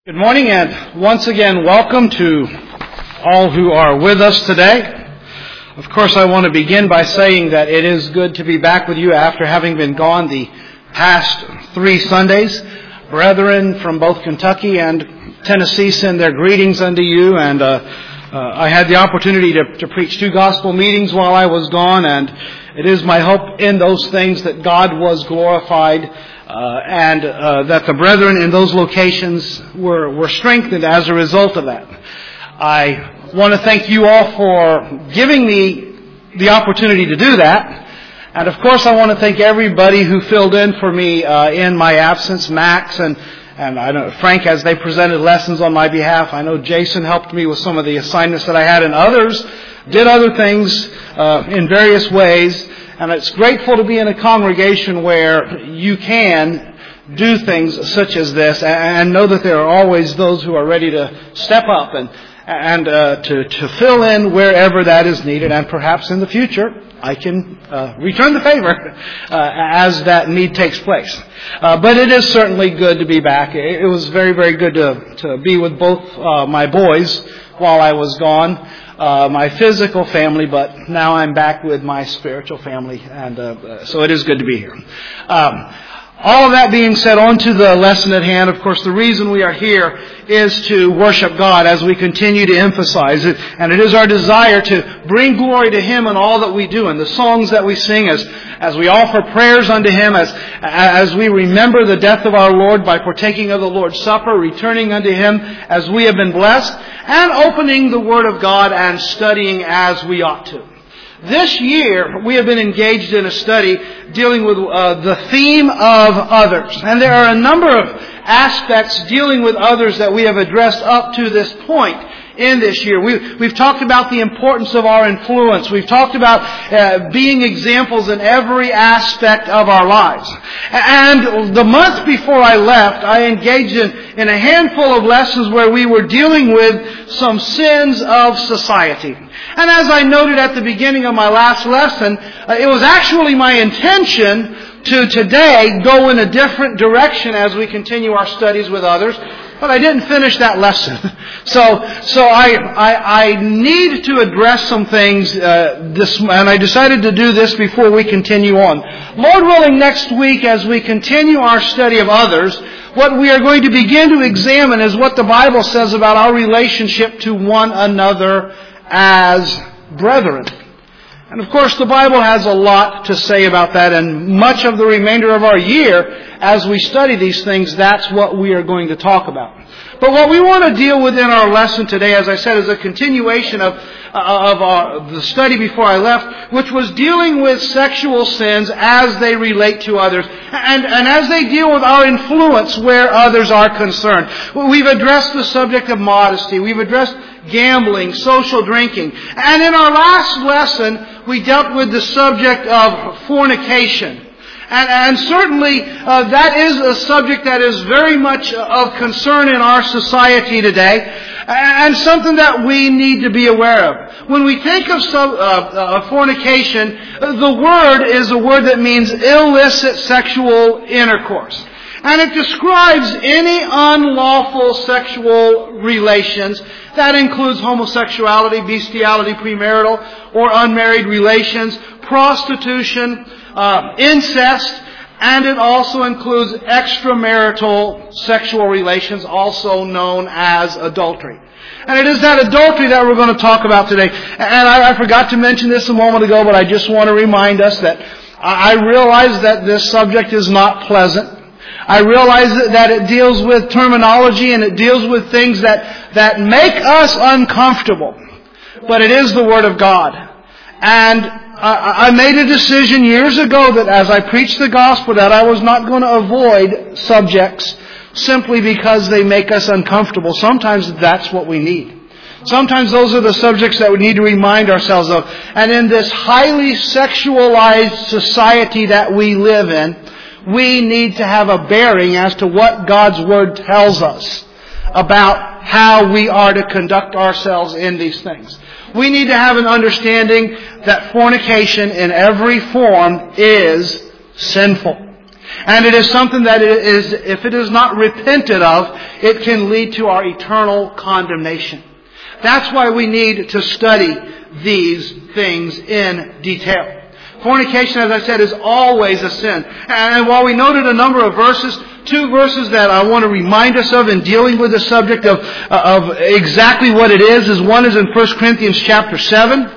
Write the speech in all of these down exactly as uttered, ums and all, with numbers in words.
Good morning, and once again, welcome to all who are with us today. Of course, I want to begin by saying that it is good to be back with you after having been gone the past three Sundays. Brethren from both Kentucky and Tennessee send their greetings unto you, and uh, uh, I had the opportunity to, to preach two gospel meetings while I was gone, and it is my hope in those things that God was glorified Uh, and uh, that the brethren in those locations were, were strengthened as a result of that. I want to thank you all for giving me the opportunity to do that. And of course I want to thank everybody who filled in for me uh, in my absence, Max and and I know Frank, as they presented lessons on my behalf. I know Jason helped me with some of the assignments that I had, and others did other things uh, in various ways. And it's grateful to be in a congregation where you can do things such as this and know that there are always those who are ready to step up and and uh, to, to fill in wherever that is needed. And perhaps in the future I can uh, return the favor uh, as that need takes place. Uh, but it is certainly good to be back. It, it was very, very good to, to be with both uh, my boys while I was gone. Uh, my physical family, but now I'm back with my spiritual family, and uh, so it is good to be here. Um, all of that being said, on to the lesson at hand. Of course, the reason we are here is to worship God, as we continue to emphasize it, and it is our desire to bring glory to Him in all that we do, and the songs that we sing, as as we offer prayers unto Him, as as we remember the death of our Lord by partaking of the Lord's Supper, returning unto Him as we have been blessed, and opening the Word of God and studying as we ought to. This year, we have been engaged in a study dealing with uh, the theme of others. And there are a number of aspects dealing with others that we have addressed up to this point in this year. We've, we've talked about the importance of our influence. We've talked about uh, being examples in every aspect of our lives. And the month before I left, I engaged in, in a handful of lessons where we were dealing with some sins of society. And as I noted at the beginning of my last lesson, uh, it was actually my intention to today go in a different direction as we continue our studies with others. But I didn't finish that lesson. So, so I, I, I need to address some things, uh, this, and I decided to do this before we continue on. Lord willing, next week as we continue our study of others, what we are going to begin to examine is what the Bible says about our relationship to one another as brethren. And of course the Bible has a lot to say about that, and much of the remainder of our year, as we study these things, that's what we are going to talk about. But what we want to deal with in our lesson today, as I said, is a continuation of, of our, the study before I left, which was dealing with sexual sins as they relate to others, and, and as they deal with our influence where others are concerned. We've addressed the subject of modesty. We've addressed gambling, social drinking. And in our last lesson, we dealt with the subject of fornication. And, and certainly uh, that is a subject that is very much of concern in our society today, and something that we need to be aware of. When we think of sub, uh, uh, fornication, the word is a word that means illicit sexual intercourse. And it describes any unlawful sexual relations. That includes homosexuality, bestiality, premarital or unmarried relations, prostitution, uh, incest, and it also includes extramarital sexual relations, also known as adultery. And it is that adultery that we're going to talk about today. And I, I forgot to mention this a moment ago, but I just want to remind us that I realize that this subject is not pleasant. I realize that it deals with terminology and it deals with things that, that make us uncomfortable. But it is the Word of God. And I, I made a decision years ago that as I preached the gospel, that I was not going to avoid subjects simply because they make us uncomfortable. Sometimes that's what we need. Sometimes those are the subjects that we need to remind ourselves of. And in this highly sexualized society that we live in, we need to have a bearing as to what God's Word tells us about how we are to conduct ourselves in these things. We need to have an understanding that fornication in every form is sinful. And it is something that it is, if it is not repented of, it can lead to our eternal condemnation. That's why we need to study these things in detail. Fornication, as I said, is always a sin. And while we noted a number of verses, two verses that I want to remind us of in dealing with the subject of, of exactly what it is, is one is in First Corinthians chapter seven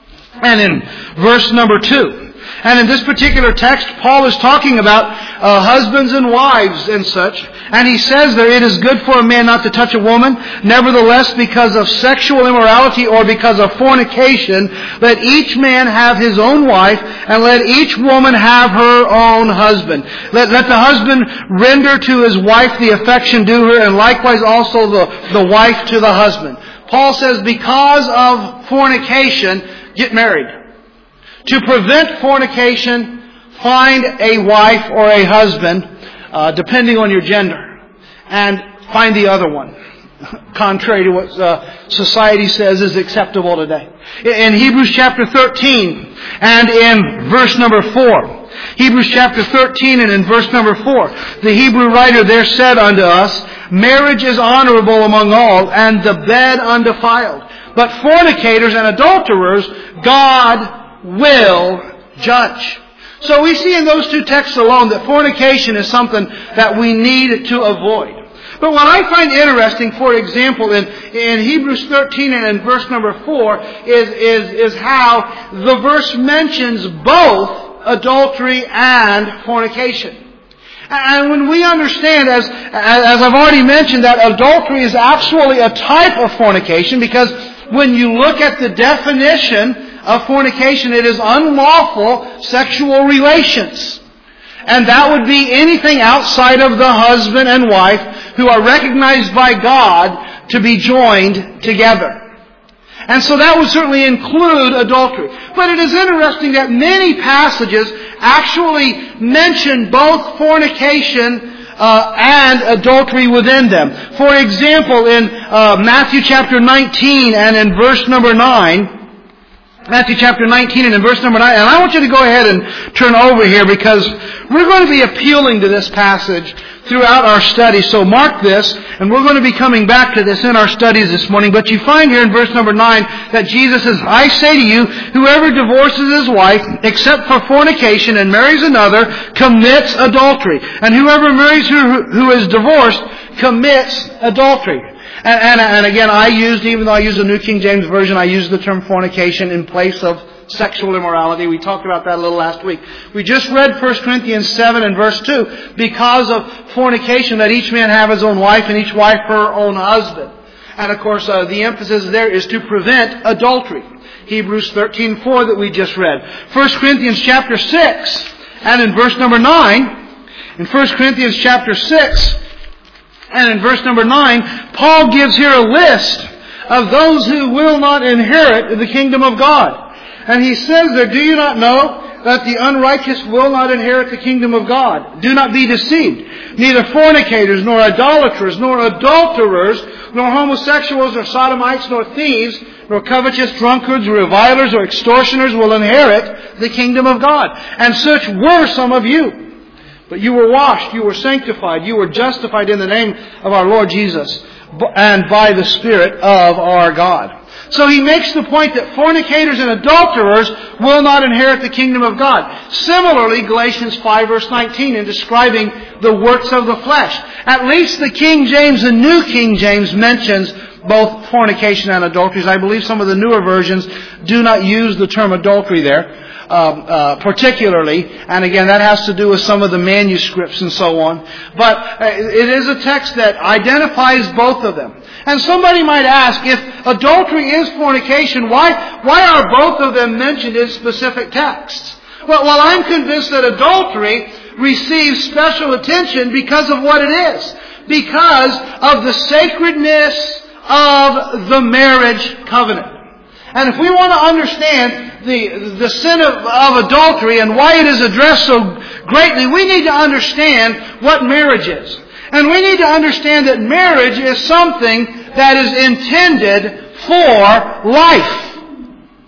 and in verse number two. And in this particular text, Paul is talking about uh, husbands and wives and such. And he says there, it is good for a man not to touch a woman. Nevertheless, because of sexual immorality or because of fornication, let each man have his own wife, and let each woman have her own husband. Let, let the husband render to his wife the affection due her, and likewise also the, the wife to the husband. Paul says, because of fornication, get married. To prevent fornication, find a wife or a husband, uh, depending on your gender, and find the other one, contrary to what uh, society says is acceptable today. In Hebrews chapter thirteen and in verse number four, Hebrews chapter thirteen and in verse number four, the Hebrew writer there said unto us, marriage is honorable among all, and the bed undefiled. But fornicators and adulterers, God will judge. So we see in those two texts alone that fornication is something that we need to avoid. But what I find interesting, for example, in, in Hebrews thirteen and in verse number four, is, is, is how the verse mentions both adultery and fornication. And when we understand, as, as I've already mentioned, that adultery is actually a type of fornication, because when you look at the definition of fornication, it is unlawful sexual relations. And that would be anything outside of the husband and wife who are recognized by God to be joined together. And so that would certainly include adultery. But it is interesting that many passages actually mention both fornication Uh, and adultery within them. For example, in uh, Matthew chapter nineteen and in verse number nine, Matthew chapter nineteen and in verse number nine, and I want you to go ahead and turn over here because we're going to be appealing to this passage throughout our study. So mark this, and we're going to be coming back to this in our studies this morning. But you find here in verse number nine that Jesus says, I say to you, whoever divorces his wife, except for fornication, and marries another, commits adultery. And whoever marries who, who is divorced commits adultery. And, and, and again, I used, even though I use the New King James Version, I used the term fornication in place of sexual immorality. We talked about that a little last week. We just read First Corinthians seven and verse two. Because of fornication, let each man have his own wife and each wife her own husband. And of course, uh, the emphasis there is to prevent adultery. Hebrews thirteen four that we just read. First Corinthians chapter six and in verse number nine. In First Corinthians chapter six and in verse number nine, Paul gives here a list of those who will not inherit the kingdom of God. And he says there, do you not know that the unrighteous will not inherit the kingdom of God? Do not be deceived. Neither fornicators, nor idolaters, nor adulterers, nor homosexuals, nor sodomites, nor thieves, nor covetous drunkards, revilers, or extortioners will inherit the kingdom of God. And such were some of you. But you were washed, you were sanctified, you were justified in the name of our Lord Jesus, and by the Spirit of our God. So he makes the point that fornicators and adulterers will not inherit the kingdom of God. Similarly, Galatians five verse nineteen, in describing the works of the flesh. At least the King James and New King James mentions both fornication and adulteries. I believe some of the newer versions do not use the term adultery there. Um, uh, particularly, and again that has to do with some of the manuscripts and so on, but uh, it is a text that identifies both of them. And somebody might ask, if adultery is fornication, why why are both of them mentioned in specific texts? Well, well I'm convinced that adultery receives special attention because of what it is, because of the sacredness of the marriage covenant. And if we want to understand the, the sin of, of adultery and why it is addressed so greatly, we need to understand what marriage is. And we need to understand that marriage is something that is intended for life.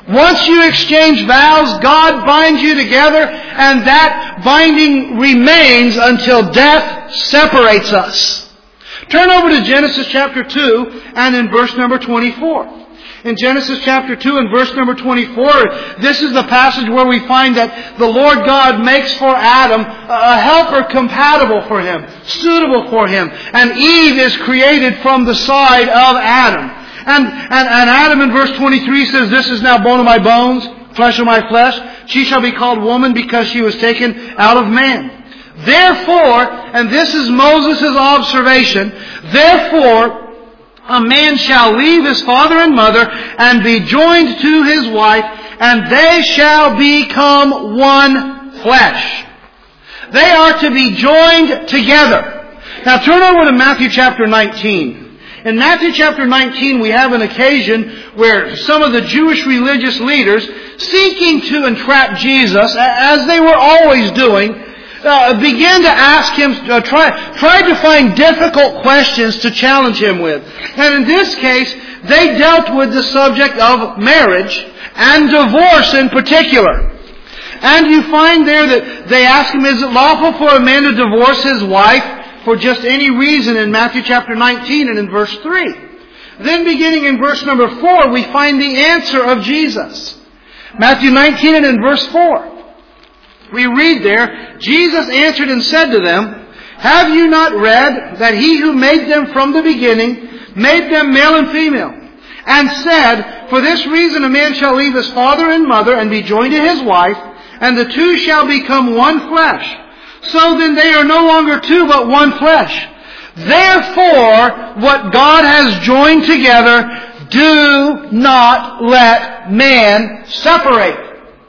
Once you exchange vows, God binds you together, and that binding remains until death separates us. Turn over to Genesis chapter two and in verse number twenty-four. In Genesis chapter two and verse number twenty-four, this is the passage where we find that the Lord God makes for Adam a helper compatible for him, suitable for him. And Eve is created from the side of Adam. And, and, and Adam in verse twenty-three says, "This is now bone of my bones, flesh of my flesh. She shall be called woman because she was taken out of man. Therefore," and this is Moses' observation, "therefore, a man shall leave his father and mother and be joined to his wife, and they shall become one flesh." They are to be joined together. Now turn over to Matthew chapter nineteen. In Matthew chapter nineteen, we have an occasion where some of the Jewish religious leaders, seeking to entrap Jesus, as they were always doing, Uh, began to ask him, uh, try, tried to find difficult questions to challenge him with. And in this case, they dealt with the subject of marriage and divorce in particular. And you find there that they ask him, is it lawful for a man to divorce his wife for just any reason in Matthew chapter nineteen and in verse three. Then beginning in verse number four, we find the answer of Jesus. Matthew nineteen and in verse four. We read there, "Jesus answered and said to them, Have you not read that he who made them from the beginning made them male and female? And said, For this reason a man shall leave his father and mother and be joined to his wife, and the two shall become one flesh. So then they are no longer two but one flesh. Therefore, what God has joined together, do not let man separate."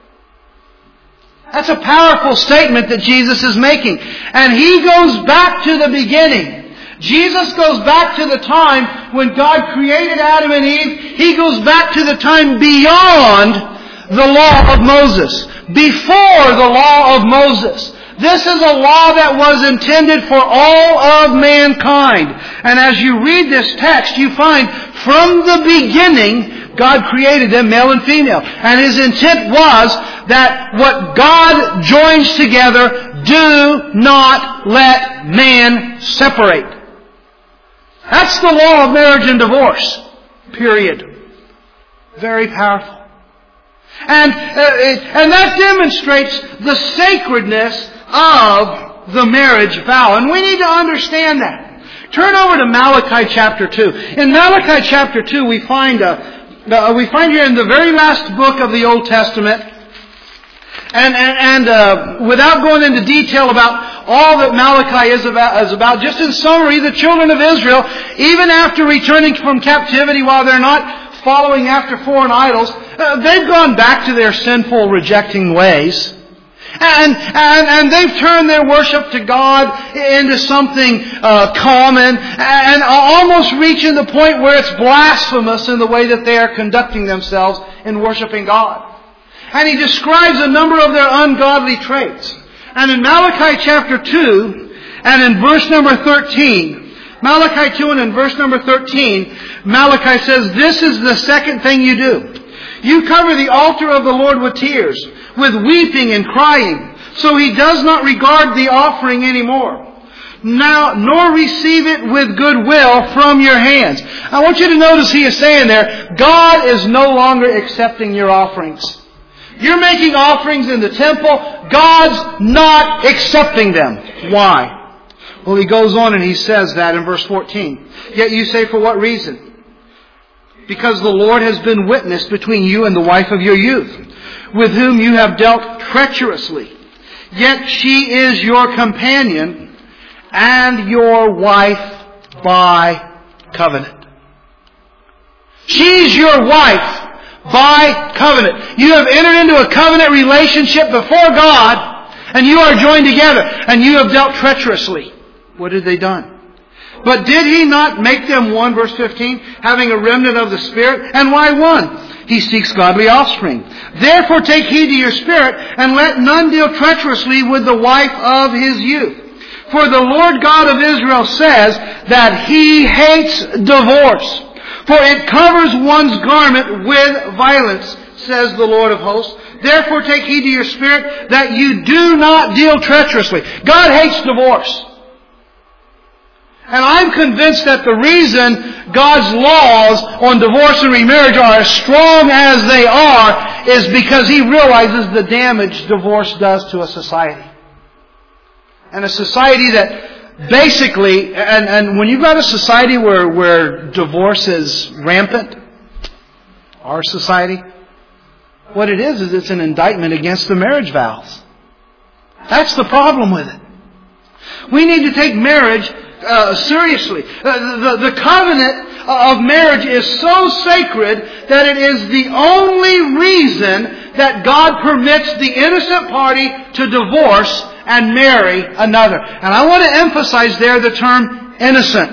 That's a powerful statement that Jesus is making. And He goes back to the beginning. Jesus goes back to the time when God created Adam and Eve. He goes back to the time beyond the law of Moses. Before the law of Moses. This is a law that was intended for all of mankind. And as you read this text, you find from the beginning, God created them male and female. And His intent was that what God joins together, do not let man separate. That's the law of marriage and divorce. Period. Very powerful. And, uh, and that demonstrates the sacredness of the marriage vow. And we need to understand that. Turn over to Malachi chapter two. In Malachi chapter two, we find a Uh, we find here in the very last book of the Old Testament, and, and, and uh, without going into detail about all that Malachi is about, is about, just in summary, the children of Israel, even after returning from captivity, while they're not following after foreign idols, uh, they've gone back to their sinful, rejecting ways. And, and, and they've turned their worship to God into something uh, common and almost reaching the point where it's blasphemous in the way that they are conducting themselves in worshiping God. And He describes a number of their ungodly traits. And in Malachi chapter two and in verse number thirteen, Malachi two and in verse number thirteen, Malachi says, "This is the second thing you do. You cover the altar of the Lord with tears, with weeping and crying, so He does not regard the offering anymore. Now, nor receive it with goodwill from your hands." I want you to notice He is saying there, God is no longer accepting your offerings. You're making offerings in the temple. God's not accepting them. Why? Well, He goes on and He says that in verse fourteen. "Yet you say, for what reason? Because the Lord has been witness between you and the wife of your youth, with whom you have dealt treacherously. Yet she is your companion and your wife by covenant." She's your wife by covenant. You have entered into a covenant relationship before God, and you are joined together, and you have dealt treacherously. What had they done? "But did He not make them one," verse fifteen, "having a remnant of the Spirit? And why one? He seeks godly offspring. Therefore take heed to your spirit, and let none deal treacherously with the wife of his youth. For the Lord God of Israel says that He hates divorce, for it covers one's garment with violence, says the Lord of hosts. Therefore take heed to your spirit that you do not deal treacherously. God hates divorce. And I'm convinced that the reason God's laws on divorce and remarriage are as strong as they are is because He realizes the damage divorce does to a society. And a society that basically, and, and when you've got a society where, where divorce is rampant, our society, what it is is it's an indictment against the marriage vows. That's the problem with it. We need to take marriage Uh, seriously. Uh, the, the covenant of marriage is so sacred that it is the only reason that God permits the innocent party to divorce and marry another. And I want to emphasize there the term innocent.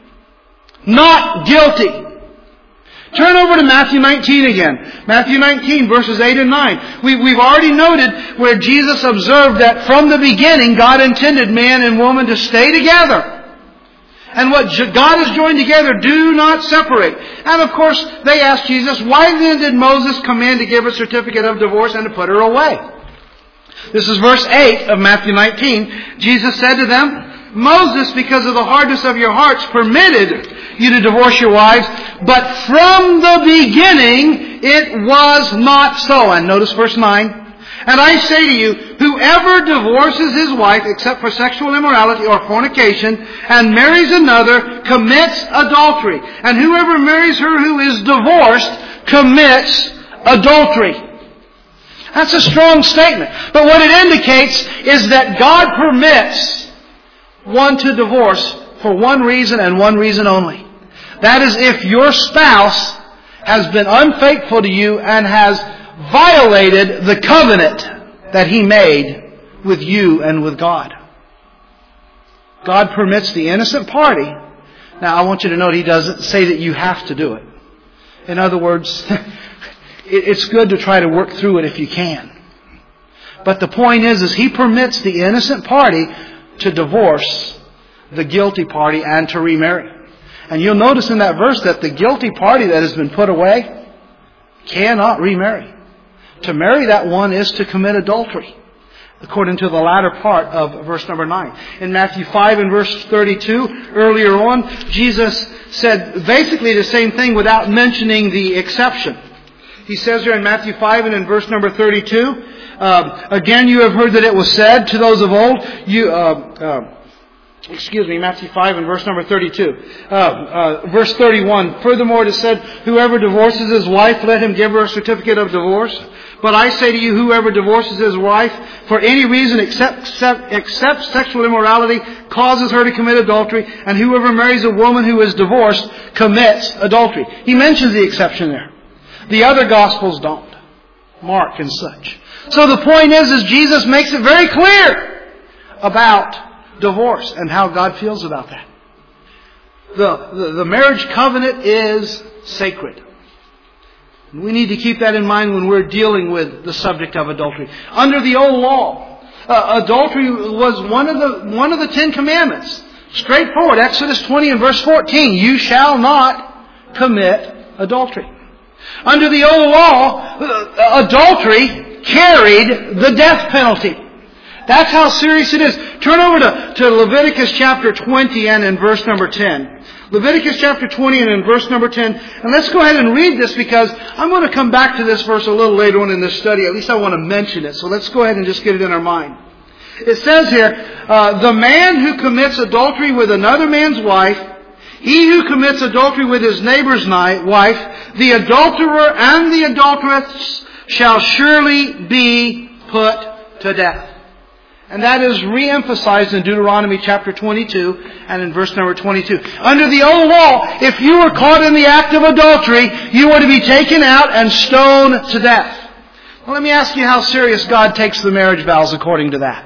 Not guilty. Turn over to Matthew nineteen again. Matthew nineteen, verses eight and nine. We, we've already noted where Jesus observed that from the beginning God intended man and woman to stay together. And what God has joined together, do not separate. And of course, they asked Jesus, why then did Moses command to give a certificate of divorce and to put her away? This is verse eight of Matthew nineteen. Jesus said to them, Moses, because of the hardness of your hearts, permitted you to divorce your wives, but from the beginning it was not so. And notice verse nine. And I say to you, whoever divorces his wife except for sexual immorality or fornication and marries another commits adultery. And whoever marries her who is divorced commits adultery. That's a strong statement. But what it indicates is that God permits one to divorce for one reason and one reason only. That is if your spouse has been unfaithful to you and has violated the covenant that He made with you and with God. God permits the innocent party. Now I want you to note He doesn't say that you have to do it. In other words, it's good to try to work through it if you can. But the point is, is He permits the innocent party to divorce the guilty party and to remarry. And you'll notice in that verse that the guilty party that has been put away cannot remarry. To marry that one is to commit adultery, according to the latter part of verse number nine. In Matthew five and verse thirty-two, earlier on, Jesus said basically the same thing without mentioning the exception. He says there in Matthew five and in verse number thirty-two, uh, again you have heard that it was said to those of old, you... Uh, uh, Excuse me, Matthew five and verse number thirty-two. Uh, uh, verse thirty-one. Furthermore, it is said, whoever divorces his wife, let him give her a certificate of divorce. But I say to you, whoever divorces his wife for any reason except, except, except sexual immorality causes her to commit adultery. And whoever marries a woman who is divorced commits adultery. He mentions the exception there. The other Gospels don't. Mark and such. So the point is, is Jesus makes it very clear about divorce and how God feels about that. The, the, the marriage covenant is sacred. We need to keep that in mind when we're dealing with the subject of adultery. Under the old law, uh, adultery was one of the one of the Ten Commandments. Straightforward, Exodus twenty and verse fourteen. You shall not commit adultery. Under the old law, uh, adultery carried the death penalty. That's how serious it is. Turn over to, to Leviticus chapter twenty and in verse number ten. Leviticus chapter twenty and in verse number ten. And let's go ahead and read this because I'm going to come back to this verse a little later on in this study. At least I want to mention it. So let's go ahead and just get it in our mind. It says here, uh, the man who commits adultery with another man's wife, he who commits adultery with his neighbor's wife, the adulterer and the adulteress shall surely be put to death. And that is re-emphasized in Deuteronomy chapter twenty-two and in verse number twenty-two. Under the old law, if you were caught in the act of adultery, you were to be taken out and stoned to death. Well, let me ask you how serious God takes the marriage vows according to that.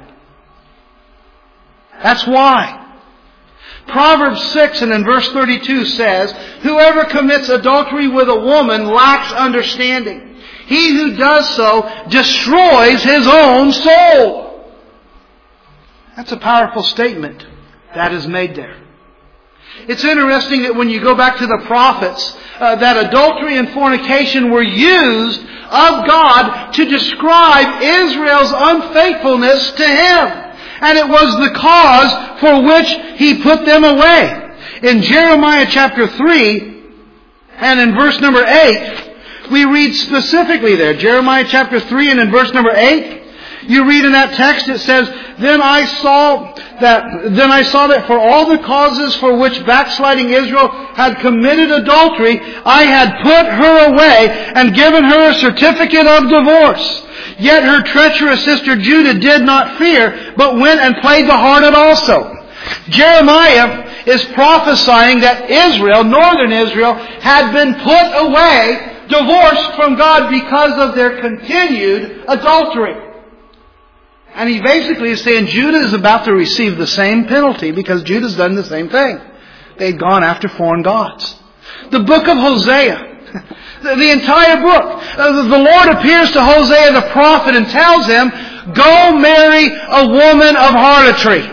That's why. Proverbs six and in verse thirty-two says, whoever commits adultery with a woman lacks understanding. He who does so destroys his own soul. That's a powerful statement that is made there. It's interesting that when you go back to the prophets, uh, that adultery and fornication were used of God to describe Israel's unfaithfulness to Him. And it was the cause for which He put them away. In Jeremiah chapter three, and in verse number eight, we read specifically there, Jeremiah chapter three and in verse number eight, you read in that text, it says, Then I saw that, then I saw that for all the causes for which backsliding Israel had committed adultery, I had put her away and given her a certificate of divorce. Yet her treacherous sister Judah did not fear, but went and played the harlot also. Jeremiah is prophesying that Israel, northern Israel, had been put away, divorced from God because of their continued adultery. And he basically is saying Judah is about to receive the same penalty because Judah's done the same thing. They'd gone after foreign gods. The book of Hosea, the entire book, the Lord appears to Hosea the prophet and tells him, go marry a woman of harlotry.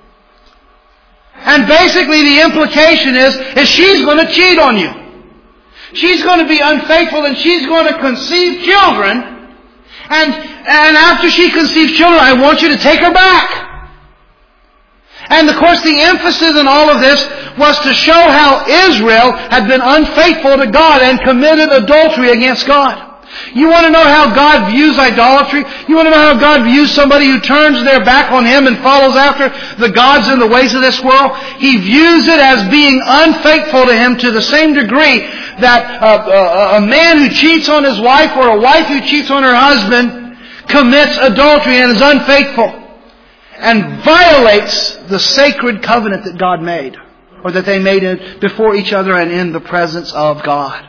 And basically the implication is, is she's going to cheat on you. She's going to be unfaithful and she's going to conceive children. And, and after she conceives children, I want you to take her back. And of course the emphasis in all of this was to show how Israel had been unfaithful to God and committed adultery against God. You want to know how God views idolatry? You want to know how God views somebody who turns their back on Him and follows after the gods and the ways of this world? He views it as being unfaithful to Him to the same degree that uh, a man who cheats on his wife or a wife who cheats on her husband commits adultery and is unfaithful and violates the sacred covenant that God made, or that they made before each other and in the presence of God.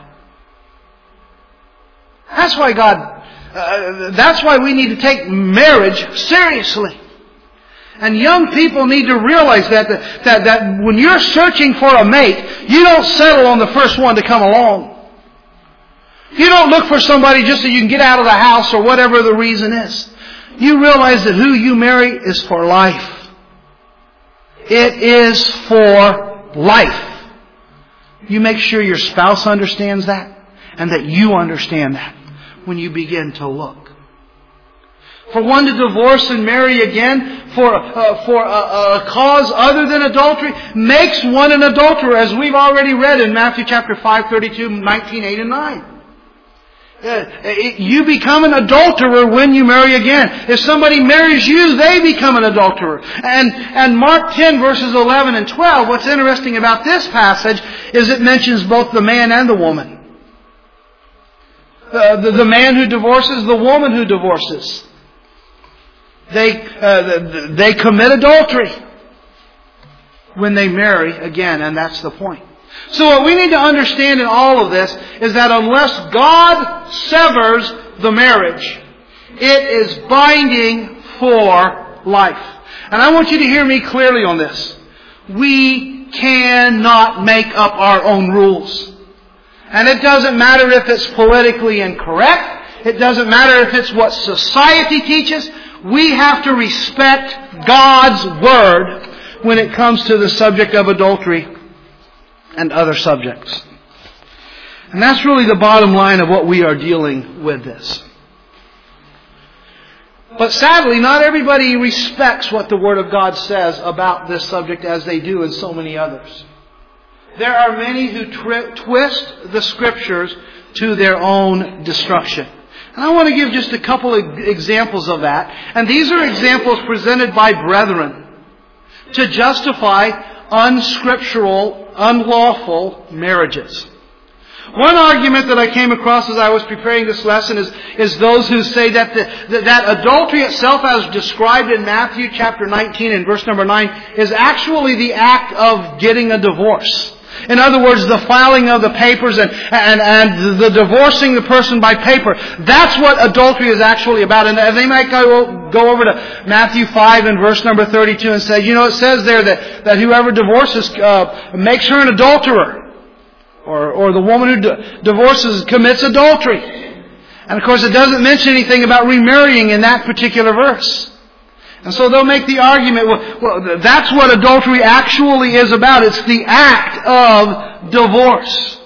That's why God, uh, that's why we need to take marriage seriously. And young people need to realize that, that, that, that when you're searching for a mate, you don't settle on the first one to come along. You don't look for somebody just so you can get out of the house or whatever the reason is. You realize that who you marry is for life. It is for life. You make sure your spouse understands that and that you understand that when you begin to look. For one to divorce and marry again for uh, for a, a cause other than adultery makes one an adulterer, as we've already read in Matthew chapter five, thirty-two, nineteen, eight and nine. Uh, it, you become an adulterer when you marry again. If somebody marries you, they become an adulterer. And, and Mark ten verses eleven and twelve, what's interesting about this passage is it mentions both the man and the woman. Uh, the, the man who divorces, the woman who divorces. They, uh, they commit adultery when they marry again, and that's the point. So what we need to understand in all of this is that unless God severs the marriage, it is binding for life. And I want you to hear me clearly on this. We cannot make up our own rules. And it doesn't matter if it's politically incorrect. It doesn't matter if it's what society teaches. We have to respect God's Word when it comes to the subject of adultery and other subjects. And that's really the bottom line of what we are dealing with this. But sadly, not everybody respects what the Word of God says about this subject as they do in so many others. There are many who tri- twist the Scriptures to their own destruction. And I want to give just a couple of examples of that. And these are examples presented by brethren to justify unscriptural, unlawful marriages. One argument that I came across as I was preparing this lesson is, is those who say that, the, that that adultery itself, as described in Matthew chapter nineteen and verse number nine, is actually the act of getting a divorce. In other words, the filing of the papers and, and, and the divorcing the person by paper. That's what adultery is actually about. And they might go, go over to Matthew five and verse number thirty-two and say, you know, it says there that, that whoever divorces uh, makes her an adulterer. Or, or the woman who d- divorces commits adultery. And of course it doesn't mention anything about remarrying in that particular verse. And so they'll make the argument, well, well, that's what adultery actually is about. It's the act of divorce.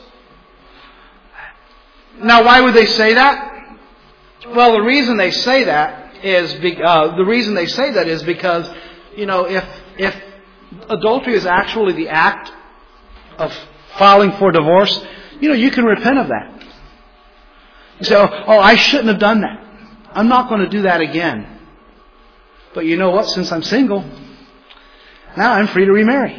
Now, why would they say that? Well, the reason they say that is be, uh, the reason they say that is because, you know, if if adultery is actually the act of filing for divorce, you know, you can repent of that. You say, oh, oh, I shouldn't have done that. I'm not going to do that again. But you know what? Since I'm single, now I'm free to remarry.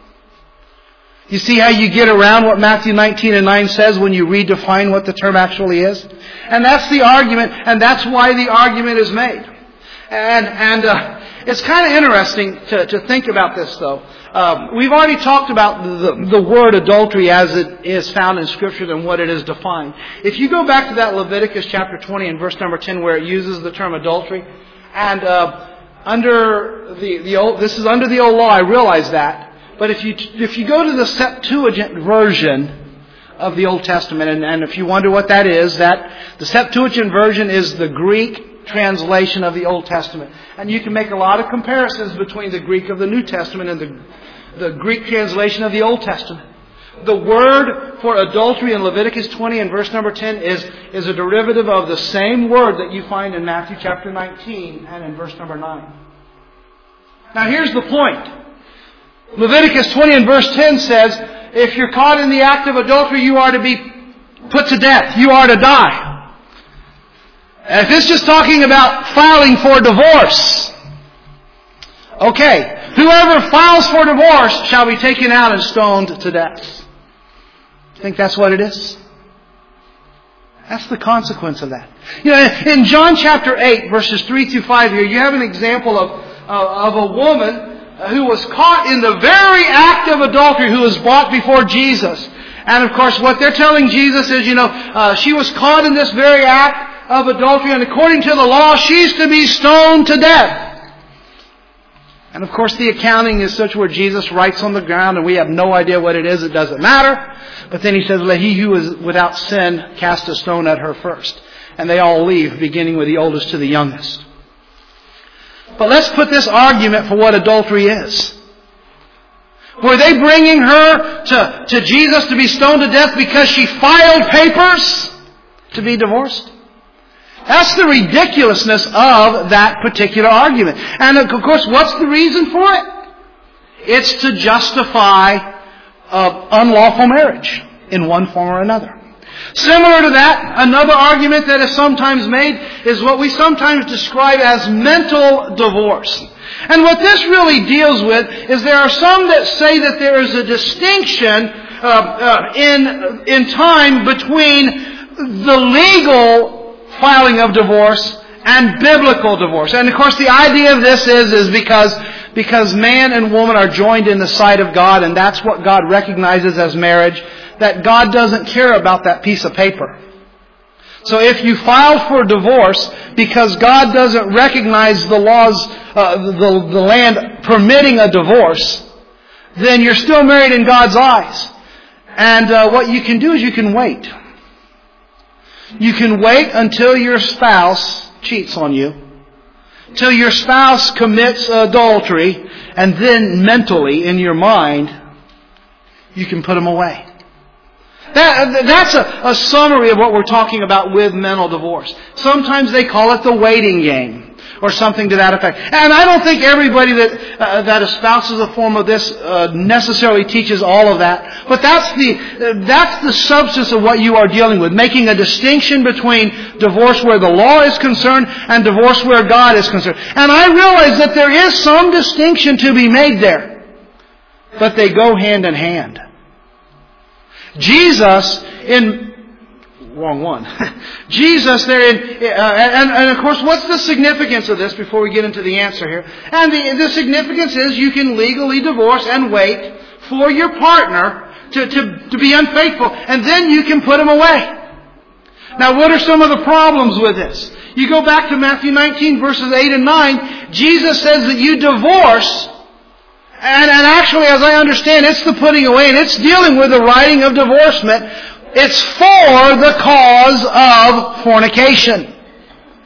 You see how you get around what Matthew nineteen and nine says when you redefine what the term actually is? And that's the argument, and that's why the argument is made. And and uh, it's kind of interesting to, to think about this, though. Um, we've already talked about the, the word adultery as it is found in Scripture and what it is defined. If you go back to that Leviticus chapter twenty and verse number ten where it uses the term adultery, and uh, under the, the old, this is under the old law, I realize that. But if you if you go to the Septuagint version of the Old Testament, and, and if you wonder what that is, that the Septuagint version is the Greek translation of the Old Testament. And you can make a lot of comparisons between the Greek of the New Testament and the, the Greek translation of the Old Testament. The word for adultery in Leviticus twenty and verse number ten is, is a derivative of the same word that you find in Matthew chapter nineteen and in verse number nine. Now here's the point. Leviticus twenty and verse ten says, if you're caught in the act of adultery, you are to be put to death. You are to die. If it's just talking about filing for divorce, okay, whoever files for divorce shall be taken out and stoned to death. Think that's what it is? That's the consequence of that. You know, in John chapter eight, verses three through five here, you have an example of, uh, of a woman who was caught in the very act of adultery, who was brought before Jesus. And of course, what they're telling Jesus is, you know, uh, she was caught in this very act of adultery, and according to the law, she's to be stoned to death. And of course, the accounting is such where Jesus writes on the ground, and we have no idea what it is. It doesn't matter. But then he says, let he who is without sin cast a stone at her first. And they all leave, beginning with the oldest to the youngest. But let's put this argument for what adultery is. Were they bringing her to, to Jesus to be stoned to death because she filed papers to be divorced? That's the ridiculousness of that particular argument. And of course, what's the reason for it? It's to justify uh, unlawful marriage in one form or another. Similar to that, another argument that is sometimes made is what we sometimes describe as mental divorce. And what this really deals with is there are some that say that there is a distinction uh, uh, in in time between the legal filing of divorce and biblical divorce. And of course the idea of this is, is because, because man and woman are joined in the sight of God, and that's what God recognizes as marriage, that God doesn't care about that piece of paper. So if you file for divorce because God doesn't recognize the laws, uh, the, the land permitting a divorce, then you're still married in God's eyes. And uh, what you can do is you can wait. You can wait until your spouse cheats on you, till your spouse commits adultery, and then mentally, in your mind, you can put them away. That, that's a, a summary of what we're talking about with mental divorce. Sometimes they call it the waiting game, or something to that effect. And I don't think everybody that uh, that espouses a form of this uh, necessarily teaches all of that. But that's the uh, that's the substance of what you are dealing with, making a distinction between divorce where the law is concerned and divorce where God is concerned. And I realize that there is some distinction to be made there, but they go hand in hand. Jesus in Wrong one. Jesus there in, uh, and, and of course, what's the significance of this before we get into the answer here? And the, the significance is you can legally divorce and wait for your partner to, to, to be unfaithful, and then you can put him away. Now, what are some of the problems with this? You go back to Matthew nineteen, verses eight and nine, Jesus says that you divorce, and, and actually, as I understand, it's the putting away, and it's dealing with the writing of divorcement. It's for the cause of fornication.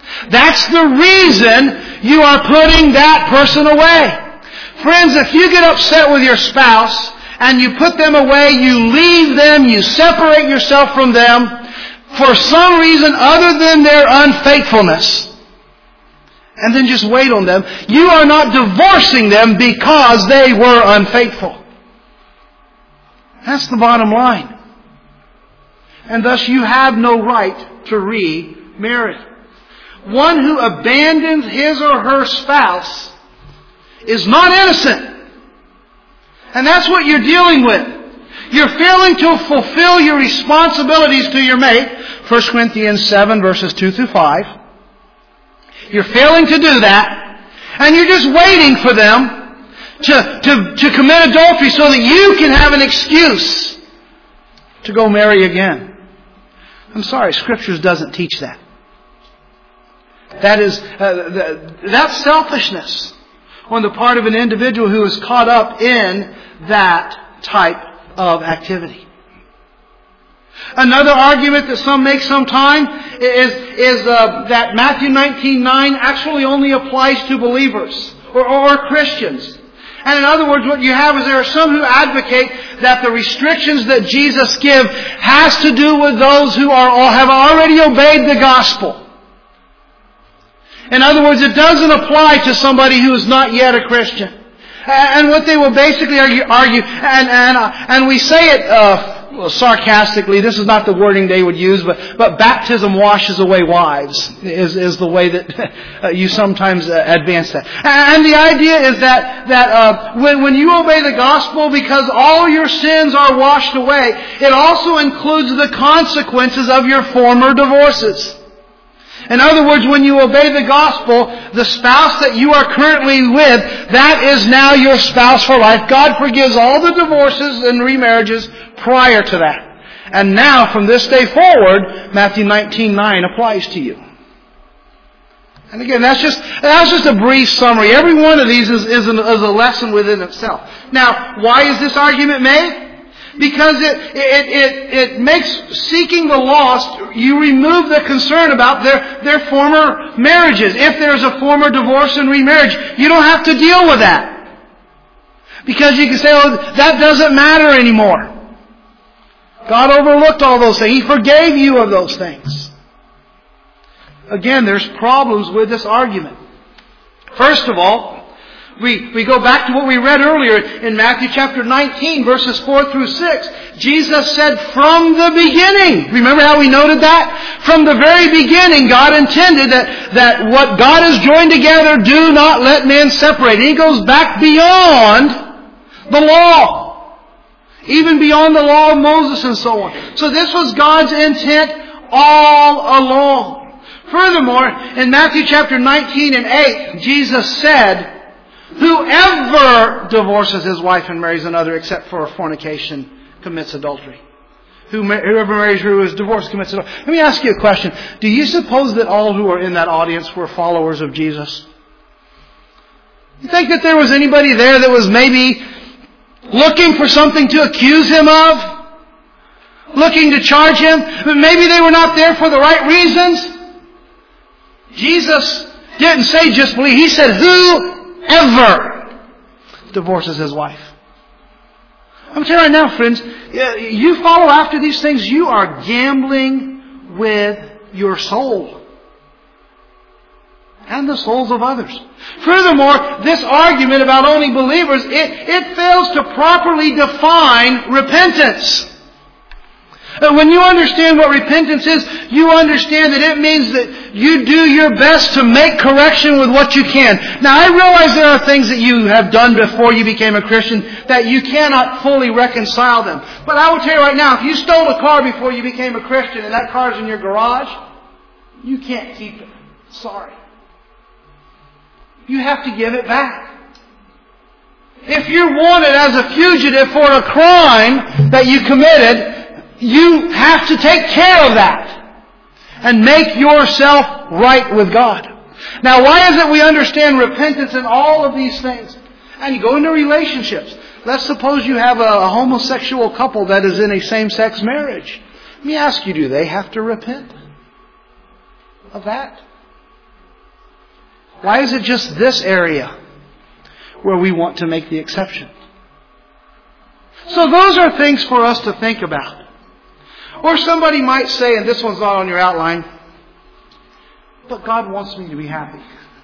That's the reason you are putting that person away. Friends, if you get upset with your spouse and you put them away, you leave them, you separate yourself from them for some reason other than their unfaithfulness, and then just wait on them, you are not divorcing them because they were unfaithful. That's the bottom line. And thus you have no right to remarry. One who abandons his or her spouse is not innocent. And that's what you're dealing with. You're failing to fulfill your responsibilities to your mate. First Corinthians seven, verses two through five. You're failing to do that. And you're just waiting for them to, to, to commit adultery so that you can have an excuse to go marry again. I'm sorry, Scriptures doesn't teach that. That is, uh, the, that's selfishness on the part of an individual who is caught up in that type of activity. Another argument that some make sometime is, is uh, that Matthew nineteen nine actually only applies to believers or, or Christians. And in other words, what you have is there are some who advocate that the restrictions that Jesus gives has to do with those who are all, have already obeyed the gospel. In other words, it doesn't apply to somebody who is not yet a Christian. And what they will basically argue, argue and and uh, and we say it uh, well, sarcastically. This is not the wording they would use, but but baptism washes away wives is is the way that uh, you sometimes uh, advance that. And the idea is that that uh, when when you obey the gospel, because all your sins are washed away, it also includes the consequences of your former divorces. In other words, when you obey the gospel, the spouse that you are currently with, that is now your spouse for life. God forgives all the divorces and remarriages prior to that. And now, from this day forward, Matthew nineteen nine applies to you. And again, that's just that's just a brief summary. Every one of these is, is, an, is a lesson within itself. Now, why is this argument made? Because it, it, it, it makes seeking the lost, you remove the concern about their, their former marriages. If there's a former divorce and remarriage, you don't have to deal with that. Because you can say, oh, that doesn't matter anymore. God overlooked all those things. He forgave you of those things. Again, there's problems with this argument. First of all, We, we go back to what we read earlier in Matthew chapter nineteen, verses four through six. Jesus said from the beginning. Remember how we noted that? From the very beginning, God intended that, that what God has joined together, do not let men separate. And He goes back beyond the law. Even beyond the law of Moses and so on. So this was God's intent all along. Furthermore, in Matthew chapter nineteen and eight, Jesus said, whoever divorces his wife and marries another except for fornication commits adultery. Whoever marries who is divorced commits adultery. Let me ask you a question. Do you suppose that all who are in that audience were followers of Jesus? You think that there was anybody there that was maybe looking for something to accuse him of? Looking to charge him? But maybe they were not there for the right reasons? Jesus didn't say just believe. He said who ever divorces his wife. I'm telling you right now, friends, you follow after these things, you are gambling with your soul and the souls of others. Furthermore, this argument about only believers, it, it fails to properly define repentance. When you understand what repentance is, you understand that it means that you do your best to make correction with what you can. Now, I realize there are things that you have done before you became a Christian that you cannot fully reconcile them. But I will tell you right now, if you stole a car before you became a Christian and that car's in your garage, you can't keep it. Sorry. You have to give it back. If you're wanted as a fugitive for a crime that you committed, you have to take care of that and make yourself right with God. Now, why is it we understand repentance in all of these things? And you go into relationships. Let's suppose you have a homosexual couple that is in a same-sex marriage. Let me ask you, do they have to repent of that? Why is it just this area where we want to make the exception? So those are things for us to think about. Or somebody might say, and this one's not on your outline, but God wants me to be happy.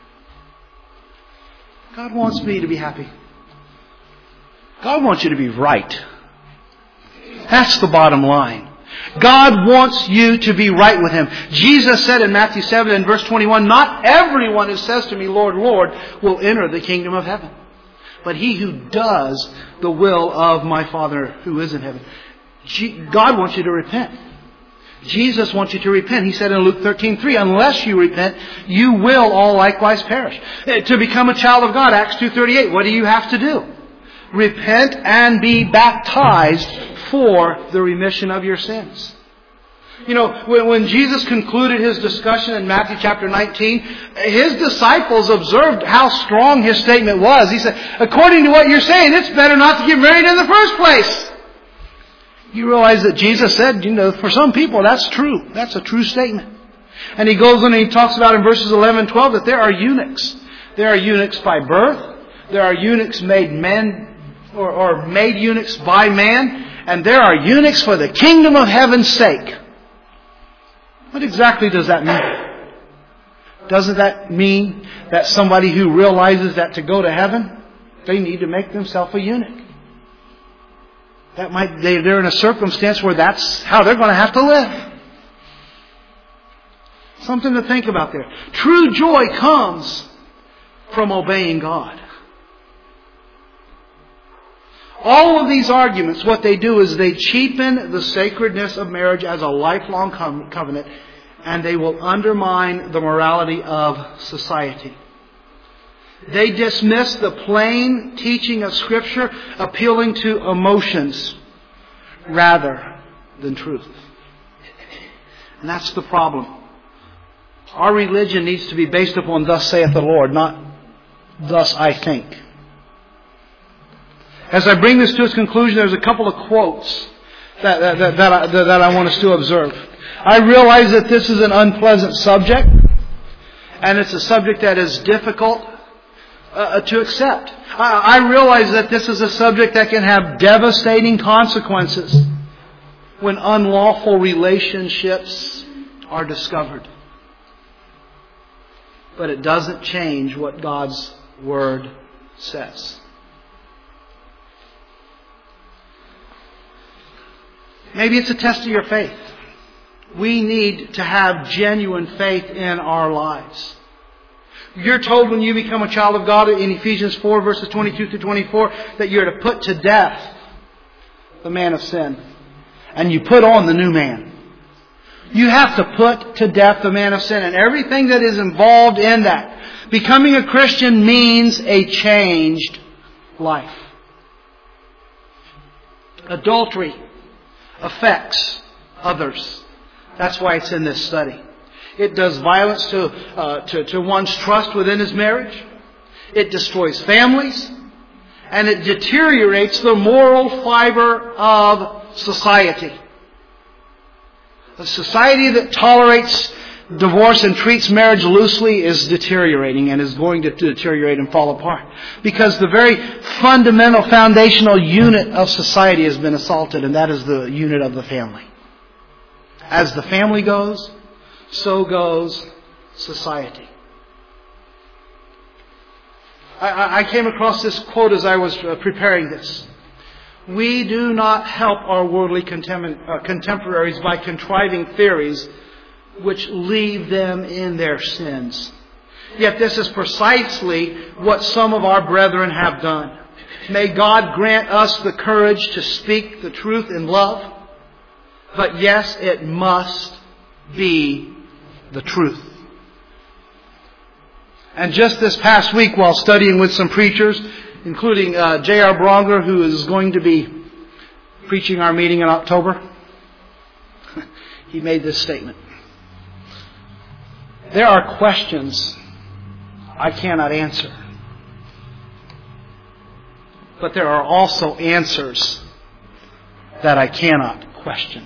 God wants me to be happy. God wants you to be right. That's the bottom line. God wants you to be right with Him. Jesus said in Matthew seven and verse twenty-one, not everyone who says to me, Lord, Lord, will enter the kingdom of heaven, but he who does the will of my Father who is in heaven. God wants you to repent. Jesus wants you to repent. He said in Luke thirteen three, unless you repent, you will all likewise perish. To become a child of God, Acts two thirty-eight, what do you have to do? Repent and be baptized for the remission of your sins. You know, when, when Jesus concluded His discussion in Matthew chapter nineteen, His disciples observed how strong His statement was. He said, according to what you're saying, it's better not to get married in the first place. You realize that Jesus said, you know, for some people that's true. That's a true statement. And He goes on and He talks about in verses eleven and twelve that there are eunuchs. There are eunuchs by birth. There are eunuchs made men or, or made eunuchs by man. And there are eunuchs for the kingdom of heaven's sake. What exactly does that mean? Doesn't that mean that somebody who realizes that to go to heaven, they need to make themselves a eunuch? That might, they, they're in a circumstance where that's how they're going to have to live. Something to think about there. True joy comes from obeying God. All of these arguments, what they do is they cheapen the sacredness of marriage as a lifelong covenant, and they will undermine the morality of society. They dismiss the plain teaching of Scripture, appealing to emotions rather than truth. And that's the problem. Our religion needs to be based upon thus saith the Lord, not thus I think. As I bring this to its conclusion, there's a couple of quotes that, that, that, that, I, that I want us to observe. I realize that this is an unpleasant subject, and it's a subject that is difficult uh, to accept. I, I realize that this is a subject that can have devastating consequences when unlawful relationships are discovered. But it doesn't change what God's Word says. Maybe it's a test of your faith. We need to have genuine faith in our lives. You're told when you become a child of God in Ephesians four verses twenty-two through twenty-four that you're to put to death the man of sin. And you put on the new man. You have to put to death the man of sin and everything that is involved in that. Becoming a Christian means a changed life. Adultery affects others. That's why it's in this study. It does violence to, uh, to, to one's trust within his marriage. It destroys families. And it deteriorates the moral fiber of society. A society that tolerates divorce and treats marriage loosely is deteriorating and is going to deteriorate and fall apart. Because the very fundamental, foundational unit of society has been assaulted, and that is the unit of the family. As the family goes, so goes society. I, I came across this quote as I was preparing this. We do not help our worldly contemporaries by contriving theories which leave them in their sins. Yet this is precisely what some of our brethren have done. May God grant us the courage to speak the truth in love. But yes, it must be the truth. And just this past week, while studying with some preachers, including uh, J R Bronger, who is going to be preaching our meeting in October, he made this statement. There are questions I cannot answer. But there are also answers that I cannot question.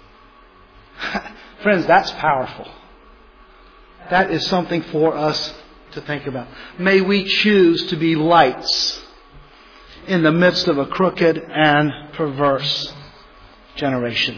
Friends, that's powerful. That is something for us to think about. May we choose to be lights in the midst of a crooked and perverse generation.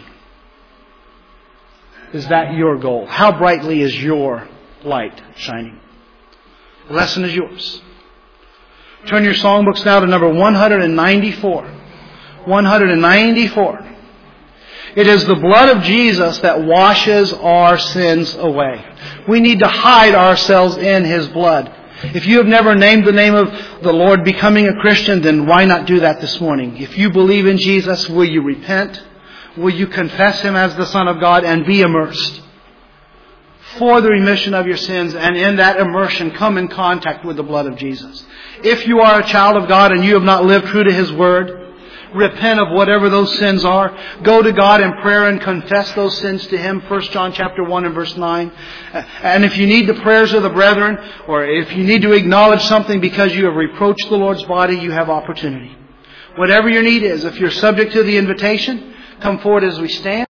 Is that your goal? How brightly is your light shining? The lesson is yours. Turn your songbooks now to number one ninety-four. one ninety-four. It is the blood of Jesus that washes our sins away. We need to hide ourselves in His blood. If you have never named the name of the Lord becoming a Christian, then why not do that this morning? If you believe in Jesus, will you repent? Will you confess Him as the Son of God and be immersed for the remission of your sins, and in that immersion come in contact with the blood of Jesus? If you are a child of God and you have not lived true to His Word, repent of whatever those sins are. Go to God in prayer and confess those sins to Him. First John chapter one and verse nine. And if you need the prayers of the brethren, or if you need to acknowledge something because you have reproached the Lord's body, you have opportunity. Whatever your need is, if you're subject to the invitation, come forward as we stand.